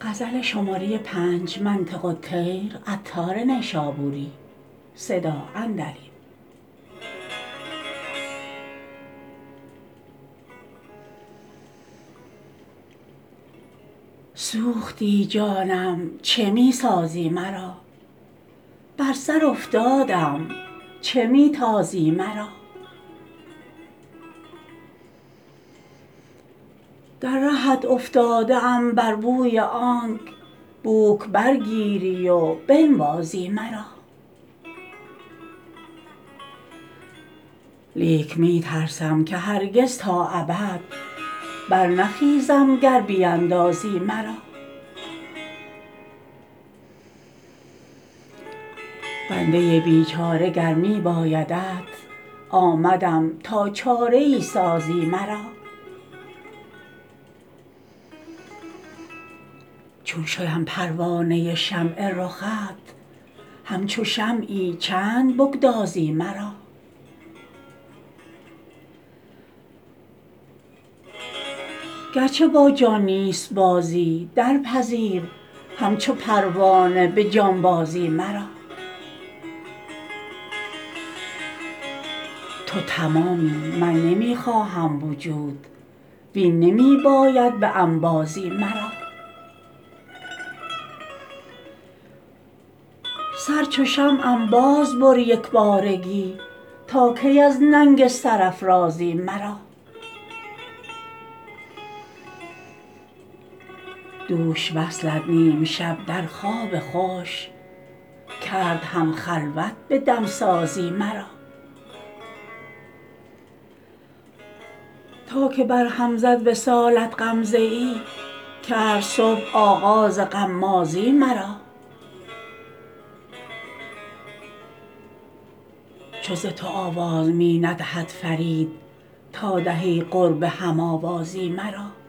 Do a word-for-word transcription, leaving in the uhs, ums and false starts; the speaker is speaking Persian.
غزل شماره پنج منطق الطیر عطار نیشابوری صدا اندریم. سوختی جانم چه می سازی مرا، بر سر افتادم چه می تازی مرا. در رهت افتاده ام بر بوی آنک بوک برگیری و بنوازی مرا. لیک می ترسم که هرگز تا ابد برنخیزم گر بیندازی مرا. بنده بیچاره گر می بایدت آمدم تا چاره ای سازی مرا. چون شدم پروانه شمع رخت همچو شمعی چند بگدازی مرا. گرچه با جان نیست بازی درپذیر همچو پروانه به جانبازی مرا. تو تمامی من نمی خواهم وجود وین نمی باید به انبازی مرا. سر چو شمعم باز بر یکبارگی تا کی از ننگ سرافرازی مرا. دوش وصلت نیم شب در خواب خوش کرد هم خلوت به دمسازی مرا. تا که برهم زد وصالت غمزه ای کرد صبح آغاز غمازی مرا. چو ز تو آواز می ندهد فرید تا دهی قرب هم آوازی مرا.